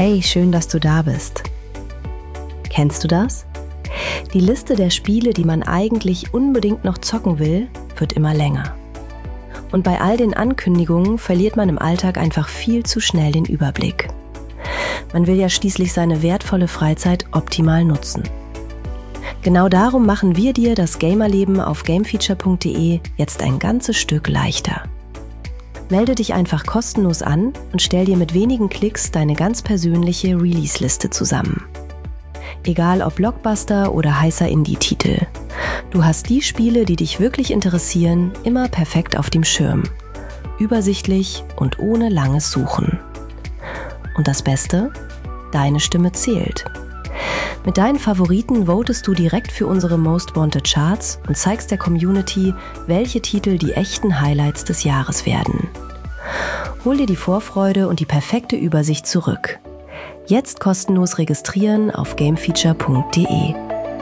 Hey, schön, dass du da bist. Kennst du das? Die Liste der Spiele, die man eigentlich unbedingt noch zocken will, wird immer länger. Und bei all den Ankündigungen verliert man im Alltag einfach viel zu schnell den Überblick. Man will ja schließlich seine wertvolle Freizeit optimal nutzen. Genau darum machen wir dir das Gamerleben auf gamefeature.de jetzt ein ganzes Stück leichter. Melde dich einfach kostenlos an und stell dir mit wenigen Klicks deine ganz persönliche Release-Liste zusammen. Egal ob Blockbuster oder heißer Indie-Titel. Du hast die Spiele, die dich wirklich interessieren, immer perfekt auf dem Schirm. Übersichtlich und ohne langes Suchen. Und das Beste? Deine Stimme zählt. Mit deinen Favoriten votest du direkt für unsere Most Wanted Charts und zeigst der Community, welche Titel die echten Highlights des Jahres werden. Hol dir die Vorfreude und die perfekte Übersicht zurück. Jetzt kostenlos registrieren auf gamefeature.de.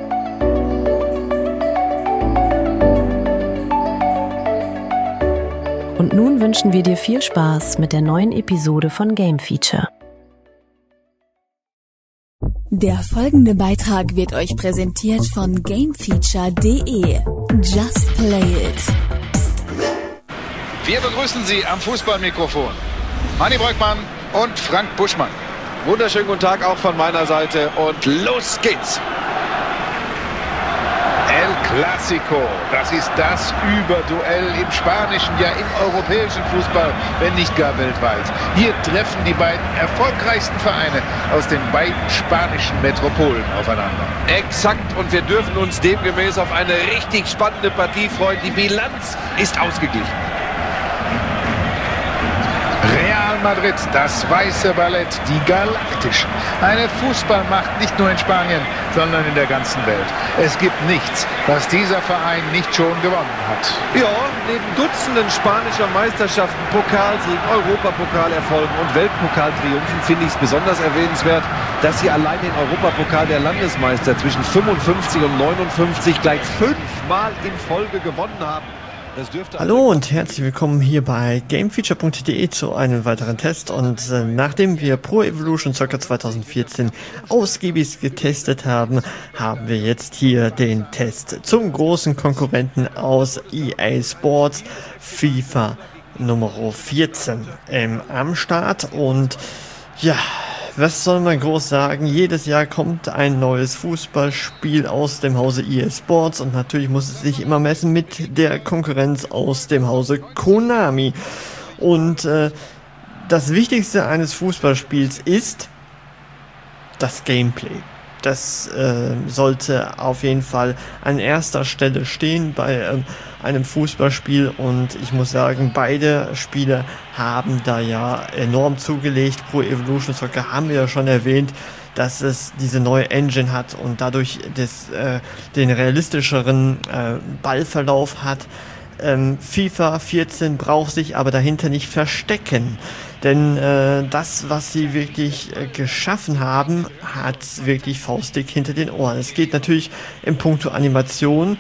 Und nun wünschen wir dir viel Spaß mit der neuen Episode von Game Feature. Der folgende Beitrag wird euch präsentiert von gamefeature.de. Just play it. Wir begrüßen Sie am Fußballmikrofon Hanni Bröckmann und Frank Buschmann. Wunderschönen guten Tag auch von meiner Seite und los geht's! El Clasico, das ist das Überduell im spanischen, ja im europäischen Fußball, wenn nicht gar weltweit. Hier treffen die beiden erfolgreichsten Vereine aus den beiden spanischen Metropolen aufeinander. Exakt, und wir dürfen uns demgemäß auf eine richtig spannende Partie freuen. Die Bilanz ist ausgeglichen. Real Madrid, das weiße Ballett, die Galaktischen. Eine Fußballmacht nicht nur in Spanien, sondern in der ganzen Welt. Es gibt nichts, was dieser Verein nicht schon gewonnen hat. Ja, neben Dutzenden spanischer Meisterschaften, Pokalsiegen, Europapokalerfolgen und Weltpokaltriumphen finde ich es besonders erwähnenswert, dass sie allein den Europapokal der Landesmeister zwischen 55 und 59 gleich 5-mal in Folge gewonnen haben. Hallo und herzlich willkommen hier bei gamefeature.de zu einem weiteren Test, und nachdem wir Pro Evolution Soccer 2014 ausgiebig getestet haben, haben wir jetzt hier den Test zum großen Konkurrenten aus EA Sports, FIFA Nummer 14 am Start. Und ja, was soll man groß sagen? Jedes Jahr kommt ein neues Fußballspiel aus dem Hause EA Sports und natürlich muss es sich immer messen mit der Konkurrenz aus dem Hause Konami. Und das Wichtigste eines Fußballspiels ist das Gameplay. Das sollte auf jeden Fall an erster Stelle stehen bei einem Fußballspiel, und ich muss sagen, beide Spiele haben da ja enorm zugelegt. Pro Evolution Soccer haben wir ja schon erwähnt, dass es diese neue Engine hat und dadurch den realistischeren Ballverlauf hat. FIFA 14 braucht sich aber dahinter nicht verstecken. Denn das, was sie wirklich geschaffen haben, hat wirklich faustdick hinter den Ohren. Es geht natürlich in puncto Animation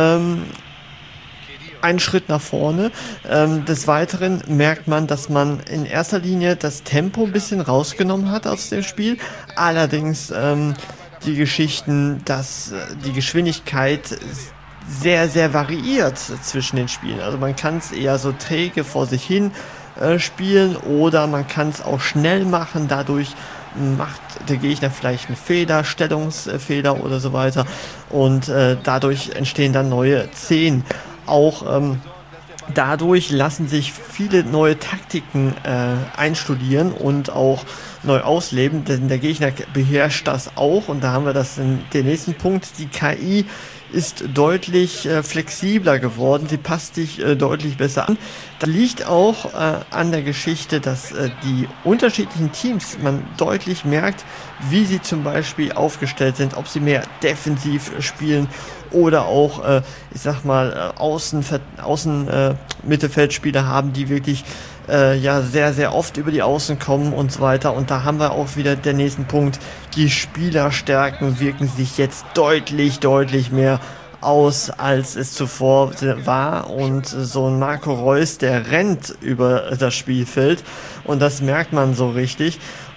einen Schritt nach vorne. Des Weiteren merkt man, dass man in erster Linie das Tempo ein bisschen rausgenommen hat aus dem Spiel. Allerdings die Geschichten, dass die Geschwindigkeit sehr, sehr variiert zwischen den Spielen. Also man kann es eher so träge vor sich hin spielen oder man kann es auch schnell machen. Dadurch macht der Gegner vielleicht einen Fehler, Stellungsfehler oder so weiter, und dadurch entstehen dann neue Szenen. Auch dadurch lassen sich viele neue Taktiken einstudieren und auch neu ausleben, denn der Gegner beherrscht das auch, und da haben wir das in den nächsten Punkt. Die KI ist deutlich flexibler geworden, sie passt sich deutlich besser an. Das liegt auch an der Geschichte, dass die unterschiedlichen Teams, man deutlich merkt, wie sie zum Beispiel aufgestellt sind, ob sie mehr defensiv spielen oder auch, ich sag mal, Mittelfeldspieler haben, die wirklich ja sehr, sehr oft über die Außen kommen und so weiter. Und da haben wir auch wieder den nächsten Punkt. Die Spielerstärken wirken sich jetzt deutlich, deutlich mehr aus, als es zuvor war. Und so ein Marco Reus, der rennt über das Spielfeld und das merkt man so richtig.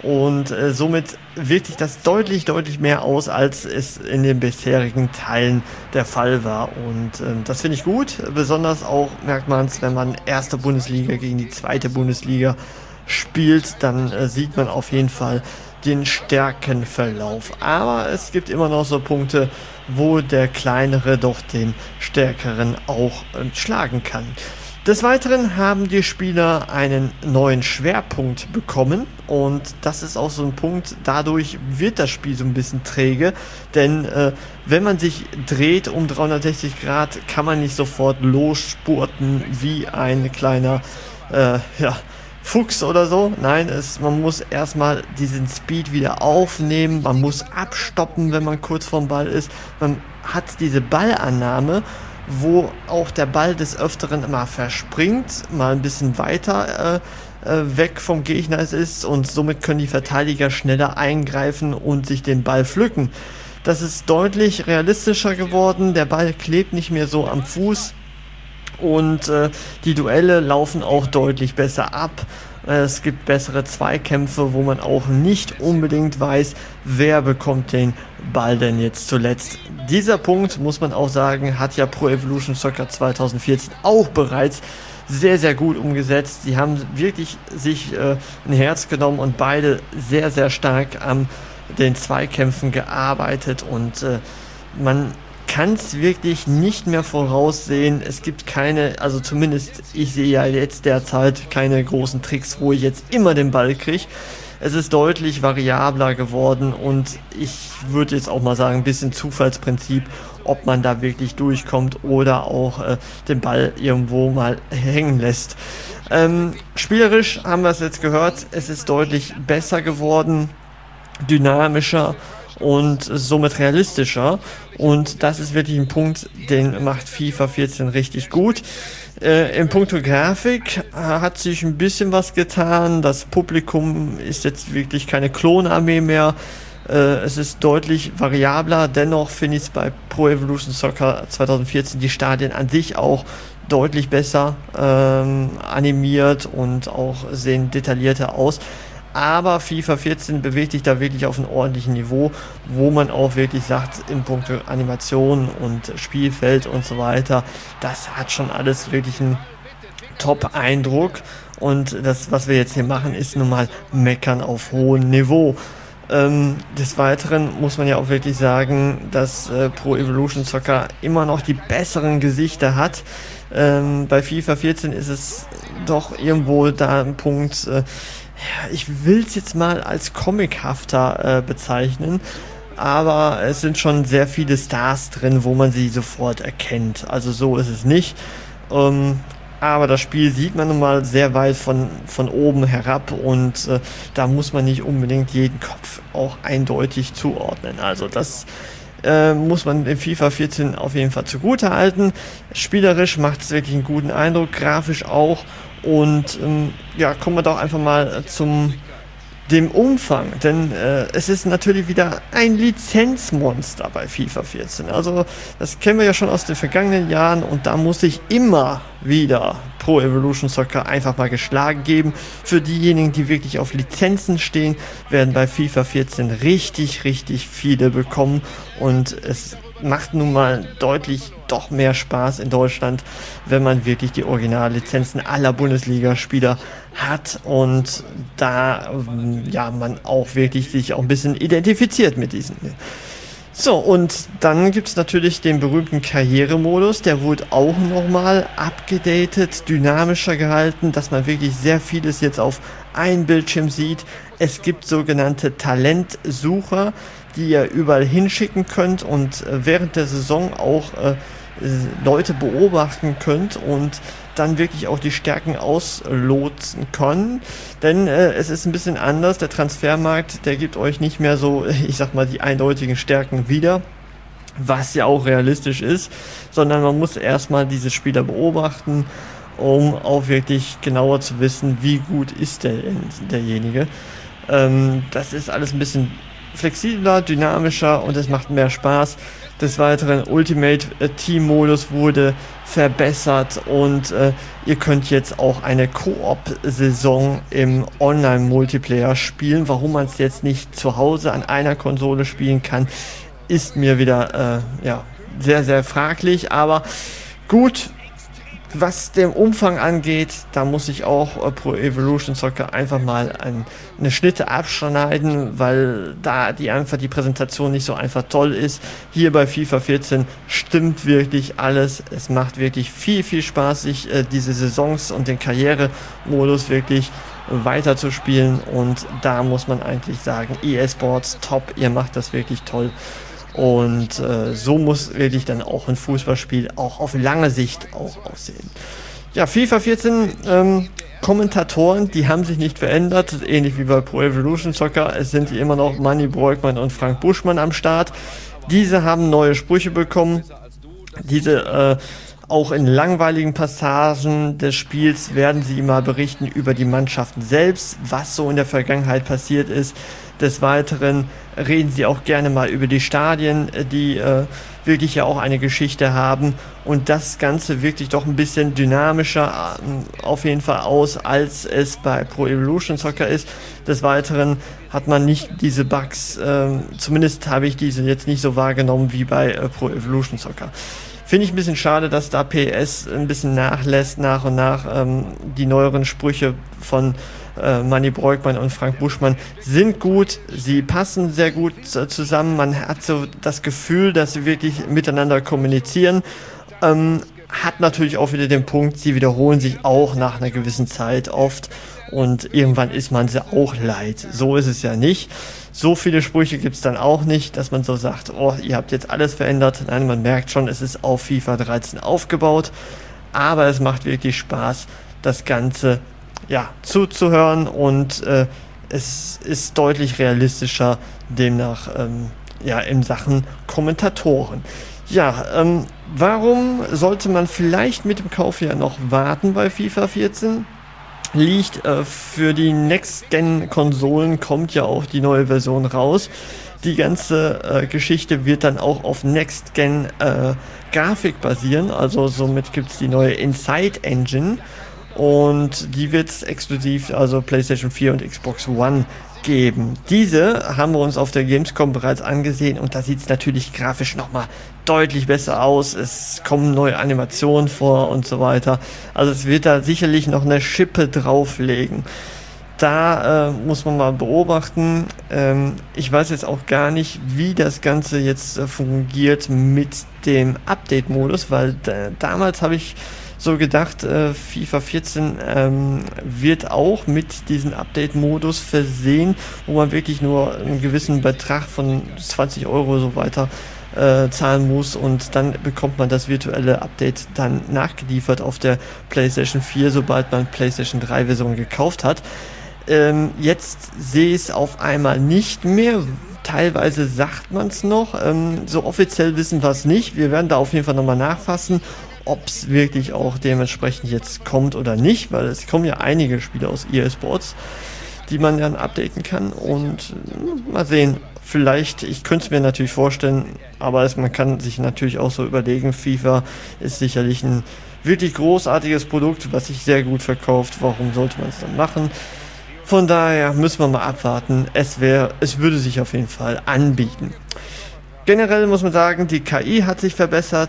und somit wirkt sich das deutlich mehr aus, als es in den bisherigen Teilen der Fall war. Und das finde ich gut. Besonders auch merkt man es, wenn man erste Bundesliga gegen die zweite Bundesliga spielt, dann sieht man auf jeden Fall den Stärkenverlauf. Aber es gibt immer noch so Punkte, wo der Kleinere doch den Stärkeren auch schlagen kann. Des Weiteren haben die Spieler einen neuen Schwerpunkt bekommen und das ist auch so ein Punkt, dadurch wird das Spiel so ein bisschen träge, denn wenn man sich dreht um 360 Grad, kann man nicht sofort losspurten wie ein kleiner Fuchs oder so. Nein, man muss erstmal diesen Speed wieder aufnehmen, man muss abstoppen, wenn man kurz vorm Ball ist, man hat diese Ballannahme, wo auch der Ball des Öfteren immer verspringt, mal ein bisschen weiter weg vom Gegner ist und somit können die Verteidiger schneller eingreifen und sich den Ball pflücken. Das ist deutlich realistischer geworden, der Ball klebt nicht mehr so am Fuß und die Duelle laufen auch deutlich besser ab. Es gibt bessere Zweikämpfe, wo man auch nicht unbedingt weiß, wer bekommt den Ball denn jetzt zuletzt. Dieser Punkt, muss man auch sagen, hat ja Pro Evolution Soccer 2014 auch bereits sehr gut umgesetzt. Sie haben wirklich sich ein Herz genommen und beide sehr stark an den Zweikämpfen gearbeitet und man kann es wirklich nicht mehr voraussehen. Es gibt keine, also zumindest ich sehe ja jetzt derzeit keine großen Tricks, wo ich jetzt immer den Ball kriege. Es ist deutlich variabler geworden und ich würde jetzt auch mal sagen, ein bisschen Zufallsprinzip, ob man da wirklich durchkommt oder auch den Ball irgendwo mal hängen lässt. Spielerisch haben wir es jetzt gehört, es ist deutlich besser geworden, dynamischer und somit realistischer und das ist wirklich ein Punkt, den macht FIFA 14 richtig gut. Im Punkto Grafik hat sich ein bisschen was getan, das Publikum ist jetzt wirklich keine Klonarmee mehr, es ist deutlich variabler, dennoch finde ich es bei Pro Evolution Soccer 2014 die Stadien an sich auch deutlich besser animiert und auch sehen detaillierter aus. Aber FIFA 14 bewegt sich da wirklich auf einem ordentlichen Niveau, wo man auch wirklich sagt, in puncto Animation und Spielfeld und so weiter, das hat schon alles wirklich einen Top-Eindruck. Und das, was wir jetzt hier machen, ist nun mal Meckern auf hohem Niveau. Des Weiteren muss man ja auch wirklich sagen, dass Pro Evolution Soccer immer noch die besseren Gesichter hat. Bei FIFA 14 ist es doch irgendwo da ein Punkt, ich will es jetzt mal als comichafter bezeichnen, aber es sind schon sehr viele Stars drin, wo man sie sofort erkennt. Also so ist es nicht. Aber das Spiel sieht man nun mal sehr weit von oben herab und da muss man nicht unbedingt jeden Kopf auch eindeutig zuordnen. Also das muss man in FIFA 14 auf jeden Fall zugute halten. Spielerisch macht es wirklich einen guten Eindruck, grafisch auch. Und kommen wir doch einfach mal zum dem Umfang, denn es ist natürlich wieder ein Lizenzmonster bei FIFA 14. Also das kennen wir ja schon aus den vergangenen Jahren und da muss sich immer wieder Pro Evolution Soccer einfach mal geschlagen geben. Für diejenigen, die wirklich auf Lizenzen stehen, werden bei FIFA 14 richtig viele bekommen und es macht nun mal deutlich doch mehr Spaß in Deutschland, wenn man wirklich die Originallizenzen aller Bundesligaspieler hat und da man auch wirklich sich auch ein bisschen identifiziert mit diesen. So, und dann gibt es natürlich den berühmten Karrieremodus, der wurde auch nochmal abgedatet, dynamischer gehalten, dass man wirklich sehr vieles jetzt auf einem Bildschirm sieht. Es gibt sogenannte Talentsucher, die ihr überall hinschicken könnt und während der Saison auch Leute beobachten könnt und dann wirklich auch die Stärken auslotsen können, denn es ist ein bisschen anders, der Transfermarkt, der gibt euch nicht mehr so, ich sag mal, die eindeutigen Stärken wieder, was ja auch realistisch ist, sondern man muss erstmal diese Spieler beobachten, um auch wirklich genauer zu wissen, wie gut ist derjenige. Das ist alles ein bisschen flexibler, dynamischer und es macht mehr Spaß. Des Weiteren Ultimate Team Modus wurde verbessert und ihr könnt jetzt auch eine Koop-Saison im Online-Multiplayer spielen. Warum man es jetzt nicht zu Hause an einer Konsole spielen kann, ist mir wieder sehr, sehr fraglich. Aber gut, was den Umfang angeht, da muss ich auch Pro Evolution Soccer einfach mal eine Schnitte abschneiden, weil da die Präsentation nicht so einfach toll ist. Hier bei FIFA 14 stimmt wirklich alles. Es macht wirklich viel, viel Spaß, sich diese Saisons und den Karrieremodus wirklich weiter zu spielen. Und da muss man eigentlich sagen, EA Sports, top, ihr macht das wirklich toll. Und so muss wirklich dann auch ein Fußballspiel auch auf lange Sicht auch aussehen. Ja, FIFA 14 Kommentatoren, die haben sich nicht verändert, ähnlich wie bei Pro Evolution Soccer. Es sind immer noch Manni Breukmann und Frank Buschmann am Start. Diese haben neue Sprüche bekommen. Diese auch in langweiligen Passagen des Spiels werden sie immer berichten über die Mannschaften selbst, was so in der Vergangenheit passiert ist. Des Weiteren reden sie auch gerne mal über die Stadien, die wirklich ja auch eine Geschichte haben und das Ganze wirklich doch ein bisschen dynamischer auf jeden Fall aus, als es bei Pro Evolution Soccer ist. Des Weiteren hat man nicht diese Bugs, zumindest habe ich diese jetzt nicht so wahrgenommen wie bei Pro Evolution Soccer. Finde ich ein bisschen schade, dass da PS ein bisschen nachlässt nach und nach. Die neueren Sprüche von Manni Breukmann und Frank Buschmann sind gut, sie passen sehr gut zusammen, man hat so das Gefühl, dass sie wirklich miteinander kommunizieren, hat natürlich auch wieder den Punkt, sie wiederholen sich auch nach einer gewissen Zeit oft und irgendwann ist man sie auch leid, so ist es ja nicht. So viele Sprüche gibt es dann auch nicht, dass man so sagt, oh, ihr habt jetzt alles verändert. Nein, man merkt schon, es ist auf FIFA 13 aufgebaut, aber es macht wirklich Spaß, das Ganze zuzuhören und es ist deutlich realistischer demnach in Sachen Kommentatoren. Warum sollte man vielleicht mit dem Kauf ja noch warten bei FIFA 14? Liegt für die Next-Gen-Konsolen kommt ja auch die neue Version raus. Die ganze Geschichte wird dann auch auf Next-Gen Grafik basieren, also somit gibt es die neue Inside Engine und die wird es exklusiv, also PlayStation 4 und Xbox One geben. Diese haben wir uns auf der Gamescom bereits angesehen und da sieht es natürlich grafisch nochmal deutlich besser aus. Es kommen neue Animationen vor und so weiter. Also es wird da sicherlich noch eine Schippe drauflegen. Da muss man mal beobachten. Ich weiß jetzt auch gar nicht, wie das Ganze jetzt fungiert mit dem Update-Modus, weil damals habe ich so gedacht, FIFA 14 wird auch mit diesem Update-Modus versehen, wo man wirklich nur einen gewissen Betrag von 20 € so weiter zahlen muss und dann bekommt man das virtuelle Update dann nachgeliefert auf der PlayStation 4, sobald man PlayStation 3 Version gekauft hat. Jetzt sehe ich es auf einmal nicht mehr. Teilweise sagt man es noch. So offiziell wissen wir es nicht. Wir werden da auf jeden Fall nochmal nachfassen, ob es wirklich auch dementsprechend jetzt kommt oder nicht, weil es kommen ja einige Spiele aus EA Sports, die man dann updaten kann und mal sehen. Vielleicht, ich könnte es mir natürlich vorstellen, aber man kann sich natürlich auch so überlegen, FIFA ist sicherlich ein wirklich großartiges Produkt, was sich sehr gut verkauft. Warum sollte man es dann machen? Von daher müssen wir mal abwarten. Es würde sich auf jeden Fall anbieten. Generell muss man sagen, die KI hat sich verbessert,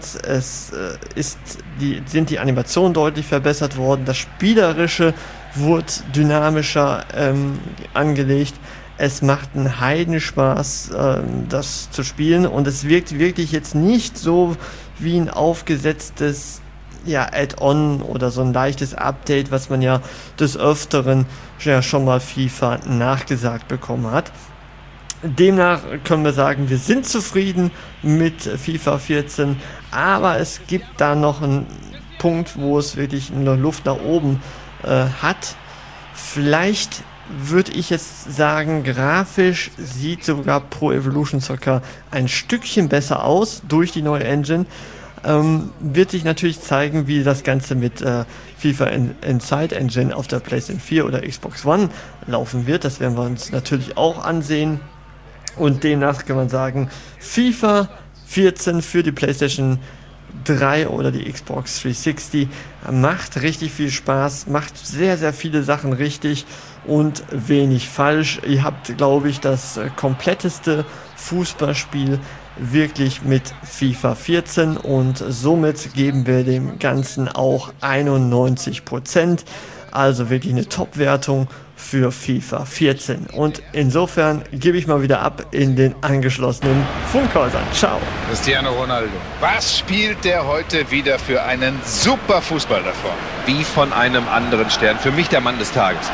sind die Animationen deutlich verbessert worden, das Spielerische wurde dynamischer angelegt, es macht einen Heidenspaß, das zu spielen und es wirkt wirklich jetzt nicht so wie ein aufgesetztes Add-on oder so ein leichtes Update, was man ja des Öfteren schon mal FIFA nachgesagt bekommen hat. Demnach können wir sagen, wir sind zufrieden mit FIFA 14, aber es gibt da noch einen Punkt, wo es wirklich eine Luft nach oben hat. Vielleicht würde ich jetzt sagen, grafisch sieht sogar Pro Evolution Soccer ein Stückchen besser aus durch die neue Engine. Wird sich natürlich zeigen, wie das Ganze mit FIFA Inside Engine auf der PlayStation 4 oder Xbox One laufen wird. Das werden wir uns natürlich auch ansehen. Und demnach kann man sagen, FIFA 14 für die PlayStation 3 oder die Xbox 360. Macht richtig viel Spaß, macht sehr, sehr viele Sachen richtig und wenig falsch. Ihr habt, glaube ich, das kompletteste Fußballspiel wirklich mit FIFA 14 und somit geben wir dem Ganzen auch 91%. Also wirklich eine Top-Wertung für FIFA 14. Und insofern gebe ich mal wieder ab in den angeschlossenen Funkhäusern. Ciao. Cristiano Ronaldo. Was spielt der heute wieder für einen super Fußball davor? Wie von einem anderen Stern. Für mich der Mann des Tages.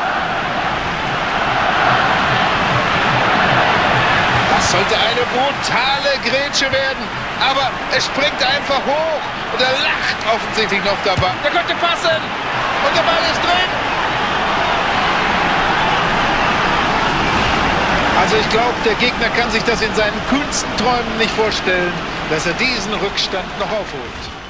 Das sollte eine brutale Grätsche werden. Aber er springt einfach hoch und er lacht offensichtlich noch dabei. Der könnte passen. Und der Ball ist drin. Also ich glaube, der Gegner kann sich das in seinen kühnsten Träumen nicht vorstellen, dass er diesen Rückstand noch aufholt.